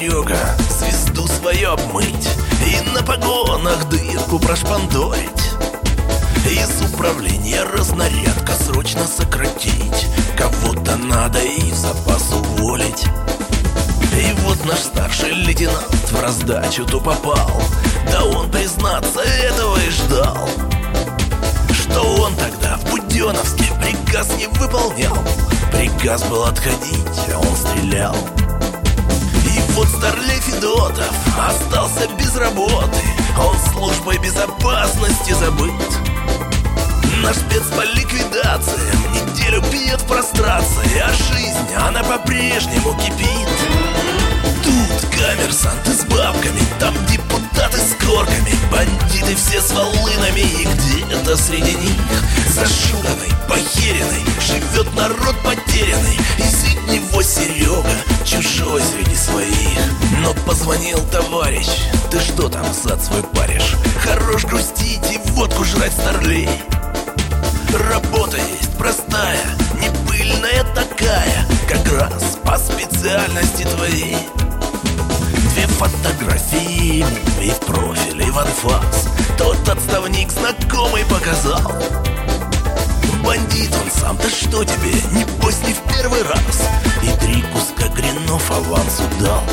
Серега, звезду свою обмыть и на погонах дырку прошпандорить. Из управления разнарядка срочно сократить, кого-то надо и в запас уволить. И вот наш старший лейтенант в раздачу то попал, да он, признаться, этого и ждал. Что он тогда в Буденновске приказ не выполнял, приказ был отходить, а он стрелял. И вот старлей Федотов остался без работы, он службой безопасности забыт. Наш спец по ликвидациям неделю пьет в прострации, а жизнь, она по-прежнему кипит. Тут коммерсанты с бабками, там депутаты с корками, бандиты все с волынами, и где-то среди них зашуганный, похеренный живет народ потерянный, и среди него Серега, чужой среди своих. Но позвонил товарищ: ты что там зад свой паришь? Хорош грустить и водку жрать, старлей. Работа есть простая, не пыльная такая, как раз по специальности твоей. 2 фотографии ему и в профиль, и в анфас тот отставник знакомый показал. Бандит он сам, да что тебе, небось не в первый раз, и 3 куска гринов авансу дал.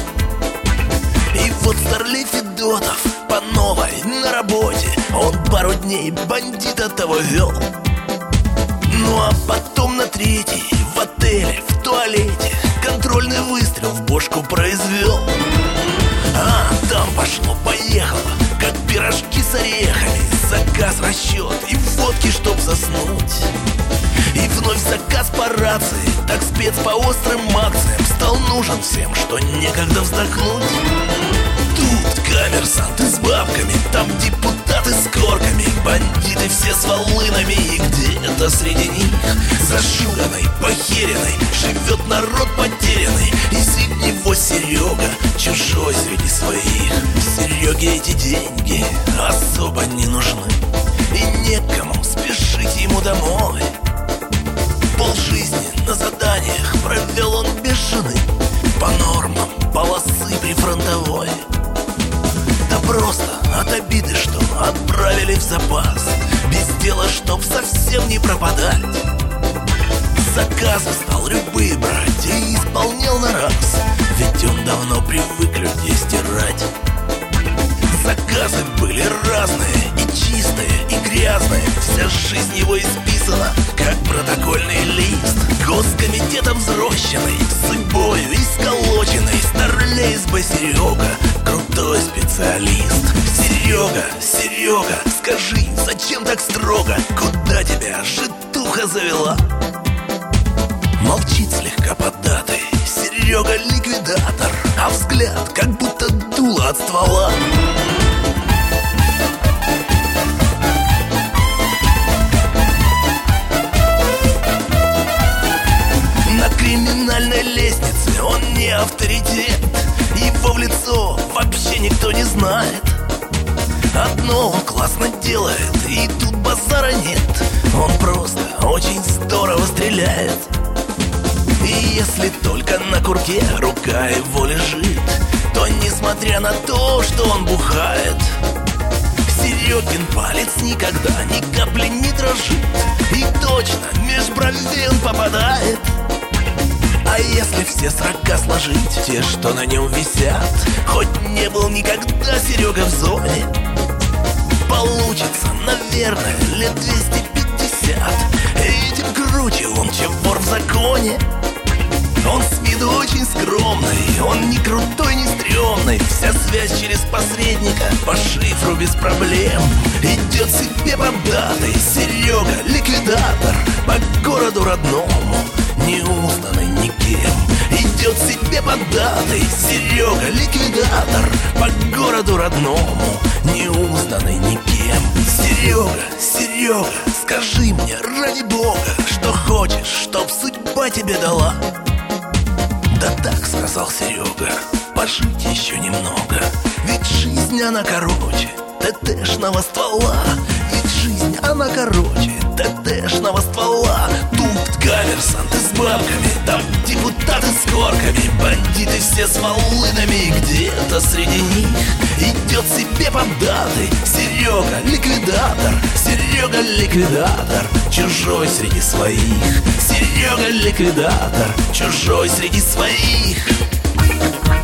И вот старлей Федотов по новой на работе, он пару дней бандита того вел. Ну а потом на 3-й в отеле, в туалете контрольный выстрел в бошку произвел. А там пошло-поехало, как пирожки с орехами, заказ, расчет и водки, чтоб заснуть. И вновь заказ по рации, так спец по острым акциям стал нужен всем, что некогда вздохнуть. Тут коммерсанты с бабками, там депутаты с корками, бандиты все с волынами, и где-то среди них зашуганный, похеренный живет народ потерянный, и среди него Серега, чужой среди своих. Сереге эти деньги особо не нужны, и некому спешить ему домой. Полжизни на заданиях провел он без жены, по нормам полосы прифронтовой. Да просто от обиды, что отправили в запас, без дела, чтоб совсем не пропадать. Заказы стал любые брать и исполнял на раз, ведь он давно привык людей стирать. Заказы были разные, и чистые, и грязные, вся жизнь его исписана, как протокольный лист. Госкомитетом взрощенный, судьбою исколоченный, старлей СБ Серега, крутой специалист. Серега, Серега, скажи, зачем так строго? Куда тебя житуха завела? Молчит слегка поддатый Серега ликвидатор, а взгляд как будто дуло от ствола. На криминальной лестнице он не авторитет, его в лицо вообще никто не знает. Одно он классно делает, и тут базара нет, он просто очень здорово стреляет. И если только на курке рука его лежит, то несмотря на то, что он бухает, Серегин палец никогда ни капли не дрожит, и точно меж бровей он попадает. А если все срока сложить, те, что на нем висят, хоть не был никогда Серега в зоне, получится, наверное, лет 250. Этим круче он, чем вор в законе. Он с виду очень скромный, он не крутой, не стрёмный, вся связь через посредника, по шифру без проблем. Идет себе поддатый Серега ликвидатор, по городу родному, не узнанный никем. Идет себе поддатый Серега ликвидатор, по городу родному, не узнанный никем. Серега, Серега, скажи мне, ради бога, что хочешь, чтоб судьба тебе дала. Да так, сказал Серега, пожить еще немного, ведь жизнь она короче ТТшного ствола. Ведь жизнь она короче ТТшного ствола. Тут коммерсанты с бабками, там депутаты с корками, бандиты все с волынами. Где-то среди них идет себе поддатый Серега ликвидатор, Серега ликвидатор, чужой среди своих. Серега ликвидатор, чужой среди своих.